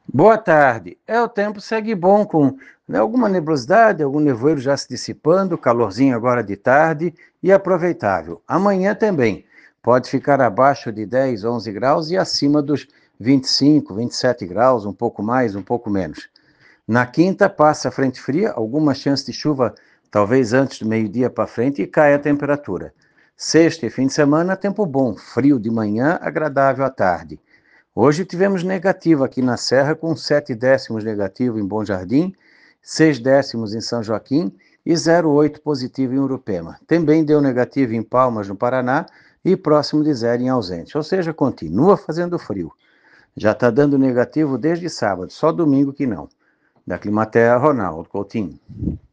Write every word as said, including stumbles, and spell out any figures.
Boa tarde. É, o tempo segue bom com, né, alguma nebulosidade, algum nevoeiro já se dissipando, calorzinho agora de tarde e aproveitável. Amanhã também pode ficar abaixo de dez, onze graus e acima dos vinte e cinco, vinte e sete graus, um pouco mais, um pouco menos. Na quinta passa a frente fria, alguma chance de chuva talvez antes do meio-dia para frente e cai a temperatura. Sexta e fim de semana, tempo bom, frio de manhã, agradável à tarde. Hoje tivemos negativo aqui na Serra, com sete décimos negativo em Bom Jardim, seis décimos em São Joaquim e zero vírgula oito positivo em Urupema. Também deu negativo em Palmas, no Paraná, e próximo de zero em Ausente. Ou seja, continua fazendo frio. Já está dando negativo desde sábado, só domingo que não. Da Climatea, Ronaldo Coutinho.